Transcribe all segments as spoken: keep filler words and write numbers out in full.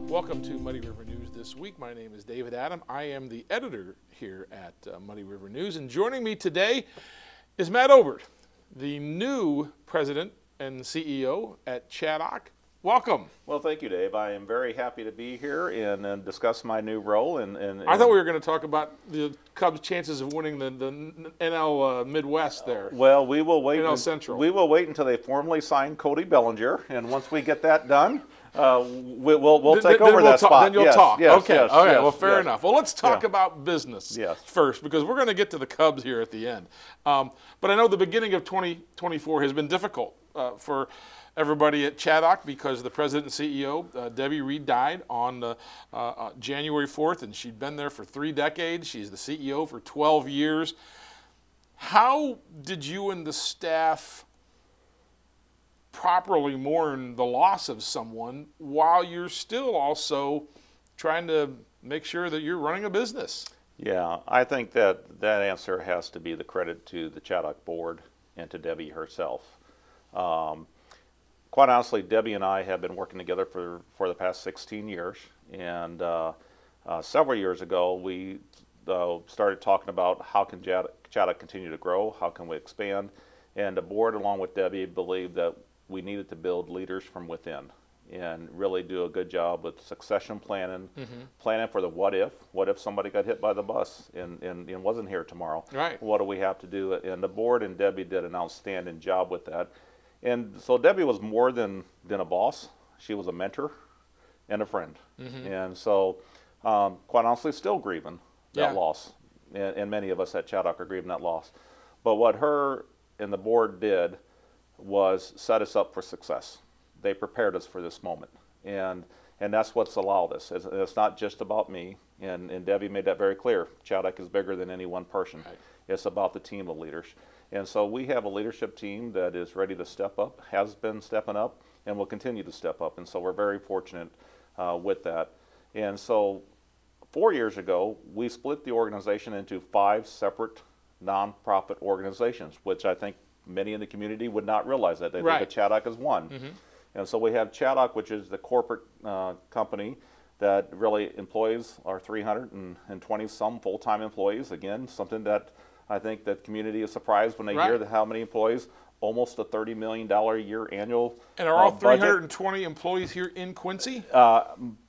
Welcome to Muddy River News this week. My name is David Adam. I am the editor here at uh, Muddy River News, and joining me today is Matt Obert, the new president and C E O at Chaddock. Welcome. Well, thank you, Dave. I am very happy to be here and, and discuss my new role. And, and, and I thought we were going to talk about the Cubs' chances of winning the, the N L uh, Midwest there. Well, we will wait. N L Central. We will wait until they formally sign Cody Bellinger, and once we get that done, uh, we, we'll we'll take then, over then that we'll spot. Talk, then you'll yes, talk. Yes, okay. Yes, okay. Yes, well, fair yes. enough. Well, let's talk Yeah. about business Yes. first, because we're going to get to the Cubs here at the end. Um, but I know the beginning of twenty twenty-four has been difficult uh, for everybody at Chaddock because the president and C E O, uh, Debbie Reed, died on uh, uh, January fourth, and she'd been there for three decades. She's the C E O for twelve years. How did you and the staff properly mourn the loss of someone while you're still also trying to make sure that you're running a business? Yeah, I think that that answer has to be the credit to the Chaddock board and to Debbie herself. Um, quite honestly, Debbie and I have been working together for, for the past sixteen years, and uh, uh, several years ago we uh, started talking about how can Chaddock, Chaddock continue to grow, how can we expand, and the board along with Debbie believed that we needed to build leaders from within and really do a good job with succession planning, mm-hmm. planning for the what if. What if somebody got hit by the bus and, and, and wasn't here tomorrow? Right. What do we have to do? And the board and Debbie did an outstanding job with that. And so Debbie was more than, than a boss. She was a mentor and a friend. Mm-hmm. And so, um, quite honestly, still grieving that yeah. loss. And, and many of us at Chaddock are grieving that loss. But what her and the board did was set us up for success. They prepared us for this moment, and and that's what's allowed us. It's, it's not just about me, and, and Debbie made that very clear. Chaddock is bigger than any one person. Right. It's about the team of leaders, and so we have a leadership team that is ready to step up, has been stepping up, and will continue to step up, and so we're very fortunate uh, with that. And so four years ago, we split the organization into five separate nonprofit organizations, which I think many in the community would not realize that. They right. think of Chaddock as one. Mm-hmm. And so we have Chaddock, which is the corporate uh, company that really employs our three hundred twenty some full-time employees. Again, something that I think that community is surprised when they right. hear the, how many employees, almost a thirty million dollars a year annual And are all uh, budget. three hundred twenty employees here in Quincy? Uh,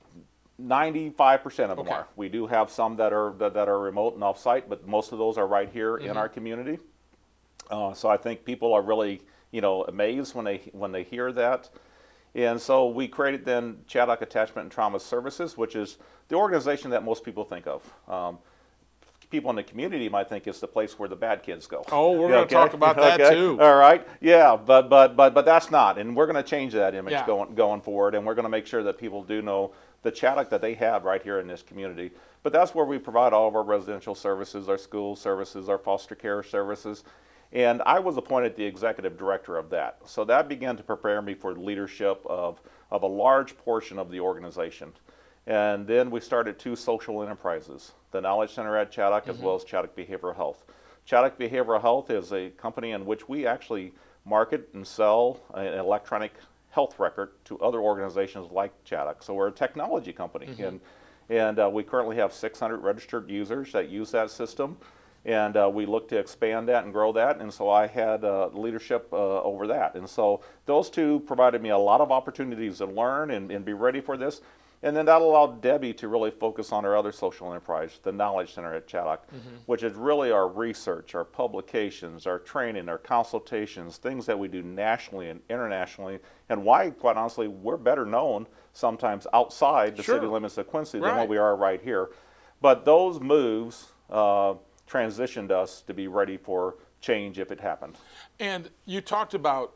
ninety-five percent of them okay. are. We do have some that are that, that are remote and off-site, but most of those are right here mm-hmm. in our community. Uh, so I think people are really, you know, amazed when they when they hear that. And so we created then Chaddock Attachment and Trauma Services, which is the organization that most people think of. Um, people in the community might think it's the place where the bad kids go. Oh, we're yeah, going to okay? talk about that okay. too. All right, yeah, but but but but that's not, and we're going to change that image yeah. going going forward, and we're going to make sure that people do know the Chaddock that they have right here in this community. But that's where we provide all of our residential services, our school services, our foster care services. And I was appointed the executive director of that. So that began to prepare me for leadership of, of a large portion of the organization. And then we started two social enterprises, the Knowledge Center at Chaddock, mm-hmm. as well as Chaddock Behavioral Health. Chaddock Behavioral Health is a company in which we actually market and sell an electronic health record to other organizations like Chaddock. So we're a technology company. Mm-hmm. And, and uh, we currently have six hundred registered users that use that system. And uh, we look to expand that and grow that, and so I had uh, leadership uh, over that. And so those two provided me a lot of opportunities to learn and, and be ready for this. And then that allowed Debbie to really focus on our other social enterprise, the Knowledge Center at Chaddock, mm-hmm. which is really our research, our publications, our training, our consultations, things that we do nationally and internationally, and why, quite honestly, we're better known sometimes outside the sure. city limits of Quincy right. than what we are right here. But those moves uh, transitioned us to be ready for change if it happened. And you talked about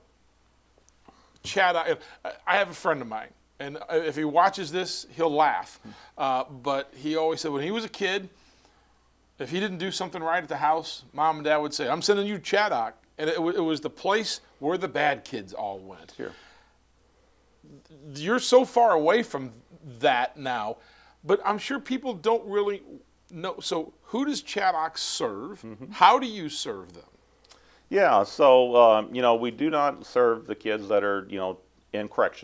Chaddock. I have a friend of mine, and if he watches this, he'll laugh. Uh, but he always said when he was a kid, if he didn't do something right at the house, mom and dad would say, I'm sending you to Chaddock. And it, it was the place where the bad kids all went. Sure. You're so far away from that now, but I'm sure people don't really know. So who does Chaddock serve? Mm-hmm. How do you serve them? Yeah, so, um, you know, we do not serve the kids that are, you know, in corrections.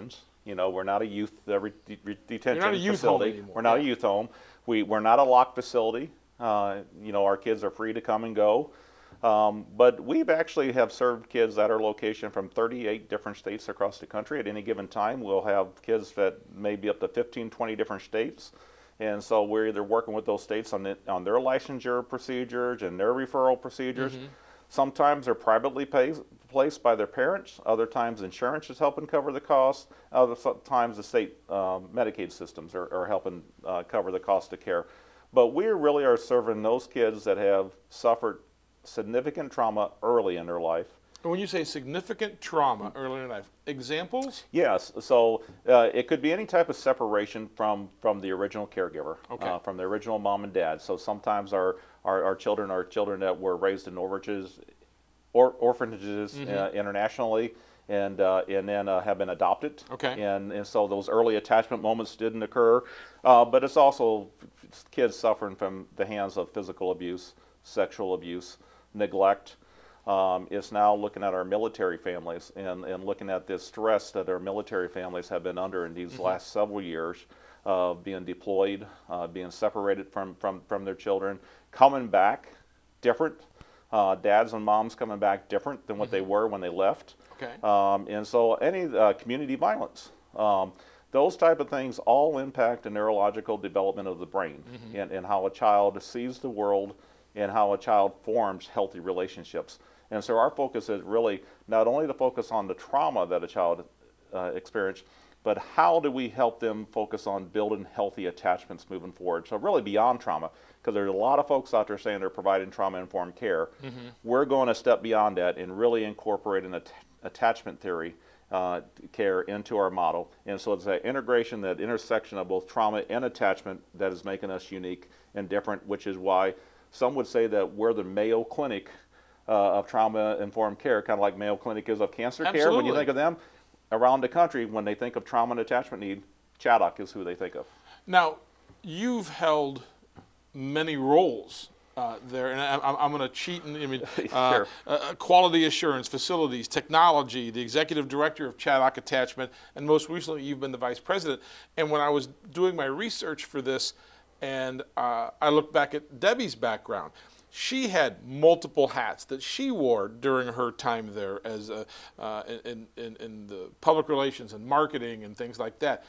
You know, we're not a youth uh, re- re- detention You're not a youth home facility. anymore, We're not yeah. a youth home. We, we're not a locked facility. Uh, you know, our kids are free to come and go. Um, but we've actually have served kids at our location from thirty-eight different states across the country. At any given time, we'll have kids that may be up to fifteen, twenty different states. And so we're either working with those states on, the, on their licensure procedures and their referral procedures. Mm-hmm. Sometimes they're privately pays, placed by their parents. Other times insurance is helping cover the cost. Other times the state uh, Medicaid systems are, are helping uh, cover the cost of care. But we really are serving those kids that have suffered significant trauma early in their life. And when you say significant trauma early in life, examples? Yes, so uh, it could be any type of separation from, from the original caregiver, Okay. uh, from the original mom and dad. So sometimes our, our, our children are children that were raised in orphanages, or, orphanages mm-hmm. uh, internationally, and uh, and then uh, have been adopted. Okay. And, and so those early attachment moments didn't occur. Uh, but it's also kids suffering from the hands of physical abuse, sexual abuse, neglect. Um, it's now looking at our military families and, and looking at this stress that our military families have been under in these mm-hmm. last several years of uh, being deployed, uh, being separated from, from, from their children, coming back different. Uh, dads and moms coming back different than what mm-hmm. they were when they left. Okay. Um, and so any uh, community violence, um, those type of things all impact the neurological development of the brain mm-hmm. and, and how a child sees the world and how a child forms healthy relationships. And so our focus is really not only to focus on the trauma that a child uh, experienced, but how do we help them focus on building healthy attachments moving forward? So really beyond trauma, because there's a lot of folks out there saying they're providing trauma-informed care. Mm-hmm. We're going a step beyond that and really incorporating att- attachment theory uh, care into our model. And so it's that integration, that intersection of both trauma and attachment that is making us unique and different, which is why some would say that we're the Mayo Clinic uh, of trauma-informed care, kind of like Mayo Clinic is of cancer Absolutely. care. When you think of them around the country, when they think of trauma and attachment need, Chaddock is who they think of. Now, you've held many roles uh, there, and I, I'm, I'm going to cheat. And, I mean, uh, Sure. uh, quality assurance, facilities, technology, the executive director of Chaddock Attachment, and most recently you've been the vice president. And when I was doing my research for this, and uh, I looked back at Debbie's background, she had multiple hats that she wore during her time there as a, uh, in, in, in the public relations and marketing and things like that.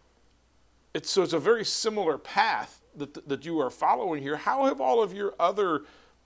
It's, so it's a very similar path that, that you are following here. How have all of your other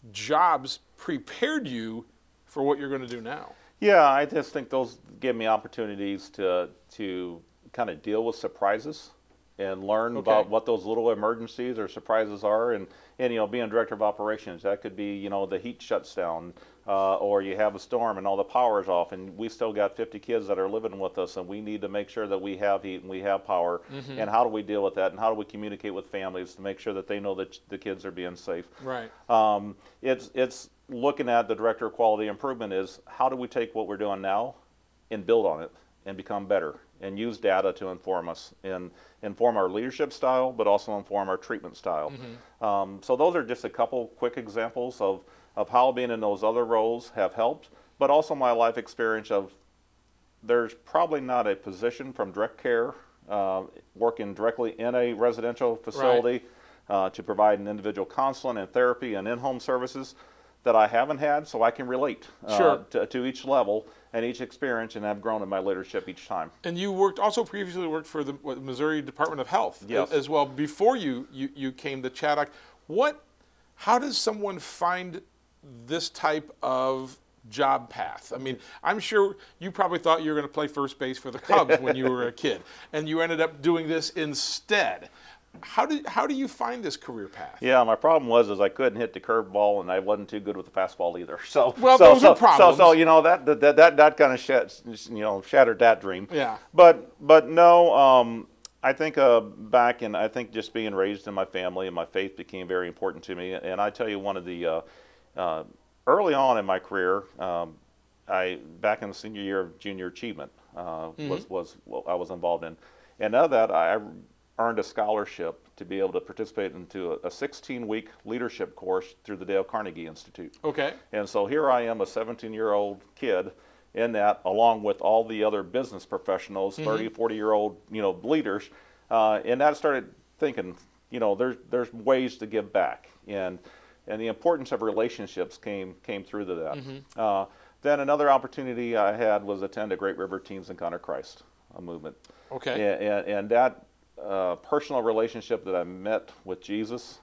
jobs prepared you for what you're going to do now? Yeah, I just think those give me opportunities to, to kind of deal with surprises and learn Okay. about what those little emergencies or surprises are. And, and, you know, being director of operations, that could be, you know, the heat shuts down, uh, or you have a storm and all the power's off, and we still got fifty kids that are living with us, and we need to make sure that we have heat and we have power. Mm-hmm. And how do we deal with that? And how do we communicate with families to make sure that they know that the kids are being safe? Right. Um, it's, it's looking at the director of quality improvement is how do we take what we're doing now and build on it and become better and use data to inform us and inform our leadership style, but also inform our treatment style. Mm-hmm. Um, so those are just a couple quick examples of, of how being in those other roles have helped, but also my life experience of there's probably not a position from direct care, uh, working directly in a residential facility right. uh, to provide an individual counseling and therapy and in-home services that I haven't had, so I can relate uh, sure. to, to each level and each experience, and I've grown in my leadership each time. And you worked also previously worked for the what, Missouri Department of Health yes. as well before you, you you came to Chaddock. What? How does someone find this type of job path? I mean, I'm sure you probably thought you were going to play first base for the Cubs when you were a kid, and you ended up doing this instead. How do how do you find this career path? Yeah, my problem was is I couldn't hit the curveball, and I wasn't too good with the fastball either. So well, so, those so, are problems. So so you know that that that, that kind of shat, you know shattered that dream. Yeah. But but no, um, I think uh, back in I think just being raised in my family and my faith became very important to me. And I tell you, one of the uh, uh, early on in my career, um, I back in the senior year of junior achievement uh, mm-hmm. was was what I was involved in, and of that I earned a scholarship to be able to participate into a sixteen-week leadership course through the Dale Carnegie Institute. Okay. And so here I am, a seventeen-year-old kid, in that, along with all the other business professionals, Mm-hmm. thirty, forty year old, you know, leaders. Uh, and that started thinking, you know, there's, there's ways to give back. And, and the importance of relationships came, came through to that. Mm-hmm. Uh, then another opportunity I had was attend a Great River Teens Encounter Christ a movement. Okay. And, and, and that uh, personal relationship that I met with Jesus,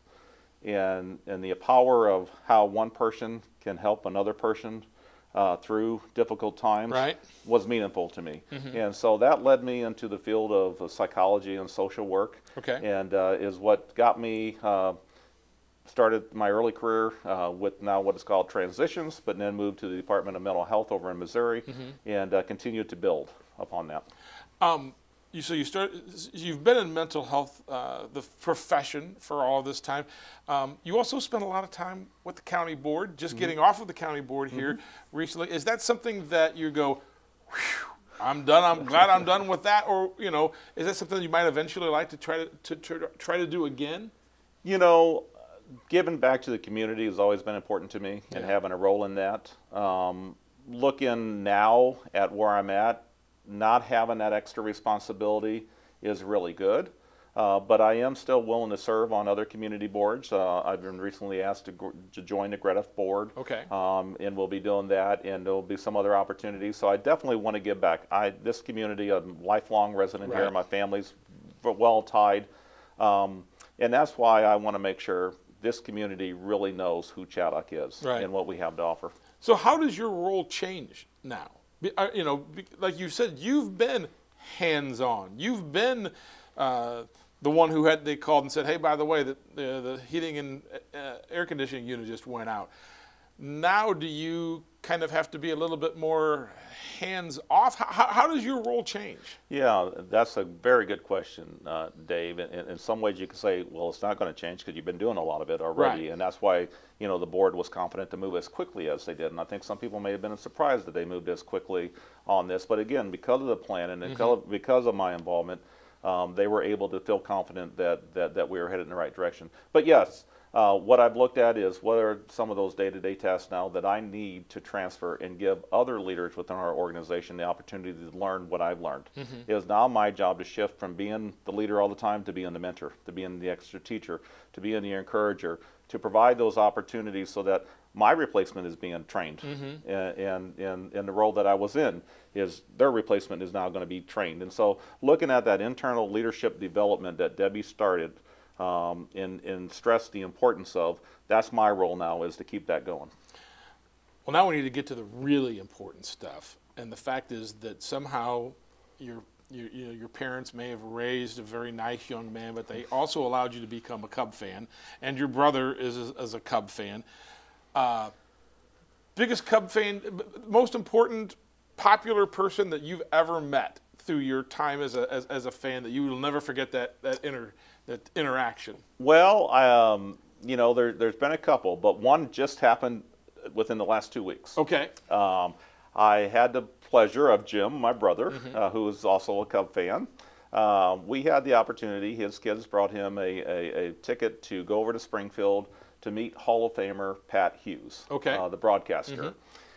and, and the power of how one person can help another person uh, through difficult times, Right. was meaningful to me. Mm-hmm. And so that led me into the field of uh, psychology and social work. Okay. And uh, is what got me uh, started my early career uh, with now what is called Transitions, but then moved to the Department of Mental Health over in Missouri, Mm-hmm. and uh, continued to build upon that. Um, you, so you start. You've been in mental health, uh, the profession, for all this time. Um, you also spent a lot of time with the county board. Just Mm-hmm. getting off of the county board here recently. Is that something that you go, "Whew, I'm done. I'm glad I'm done with that," or you know, is that something you might eventually like to try to, to, to try to do again? You know, giving back to the community has always been important to me, and Yeah. having a role in that. Um, looking now at where I'm at, not having that extra responsibility is really good. Uh, but I am still willing to serve on other community boards. Uh, I've been recently asked to, gr- to join the Greta board. Okay. Um, and we'll be doing that, and there'll be some other opportunities. So I definitely want to give back. I, this community, I'm a lifelong resident here. Right. My family's well tied. Um, and that's why I want to make sure this community really knows who Chaddock is, Right. and what we have to offer. So how does your role change now? Be- uh, You know, be- like you said, you've been hands-on. You've been uh, the one who had they called and said, "Hey, by the way, the the, the heating and uh, air conditioning unit just went out." Now, do you kind of have to be a little bit more hands-off? How, how, how does your role change? Yeah, that's a very good question, uh, Dave. In, in some ways, you could say, well, it's not going to change because you've been doing a lot of it already, Right. and that's why you know the board was confident to move as quickly as they did. And I think some people may have been surprised that they moved as quickly on this. But again, because of the plan and because- because of my involvement, um, they were able to feel confident that, that that we were headed in the right direction. But yes. Uh, what I've looked at is what are some of those day-to-day tasks now that I need to transfer and give other leaders within our organization the opportunity to learn what I've learned. It is now my job to shift from being the leader all the time to being the mentor, to being the extra teacher, to being the encourager, to provide those opportunities so that my replacement is being trained. Mm-hmm. And, and, and, and the role that I was in is their replacement is now going to be trained. And so looking at that internal leadership development that Debbie started, Um, and, and stress the importance of, that's my role now, is to keep that going. Well, now we need to get to the really important stuff. And the fact is that somehow your, your, you know, your parents may have raised a very nice young man, but they also allowed you to become a Cub fan. And your brother is a, is a Cub fan. Uh, biggest Cub fan, most important, popular person that you've ever met through your time as a, as, as a fan, that you will never forget that, that, inter, that interaction? Well, um, you know, there, there's been a couple, but one just happened within the last two weeks. Okay. Um, I had the pleasure of Jim, my brother, uh, who is also a Cub fan. Um, we had the opportunity, his kids brought him a, a, a ticket to go over to Springfield to meet Hall of Famer Pat Hughes, Okay. uh, the broadcaster.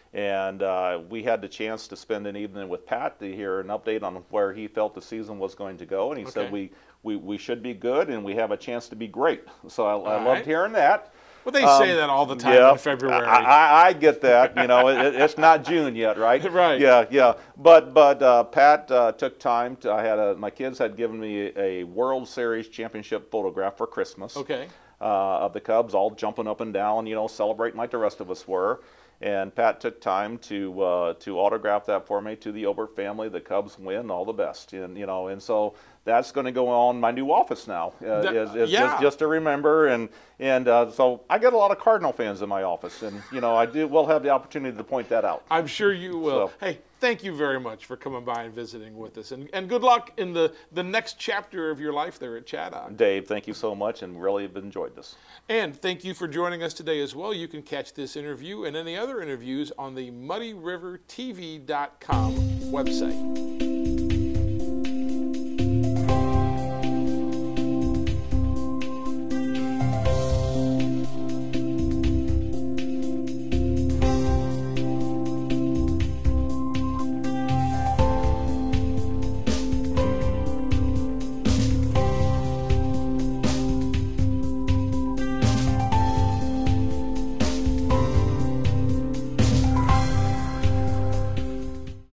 And uh, we had the chance to spend an evening with Pat to hear an update on where he felt the season was going to go. And he Okay. said we, we, we should be good and we have a chance to be great. So I, I All loved right. hearing that. Well, they Um, say that all the time yeah, in February. I, I, I get that. You know, it, it's not June yet, right? Right. Yeah, yeah. But but uh, Pat uh, took time. To, I had a, my kids had given me a World Series championship photograph for Christmas. Okay. Uh, of the Cubs all jumping up and down, you know, celebrating like the rest of us were. And Pat took time to uh, to autograph that for me to the Obert family. The Cubs win, all the best, and you know, and so that's going to go on my new office now. Uh, That- is, is yeah. just, just to remember, and and uh, so I get a lot of Cardinal fans in my office, and you know, I do will have the opportunity to point that out. I'm sure you will. So- Hey, thank you very much for coming by and visiting with us. And, and good luck in the, the next chapter of your life there at Chaddock. Dave, thank you so much, and really have enjoyed this. And thank you for joining us today as well. You can catch this interview and any other interviews on the Muddy River T V dot com website.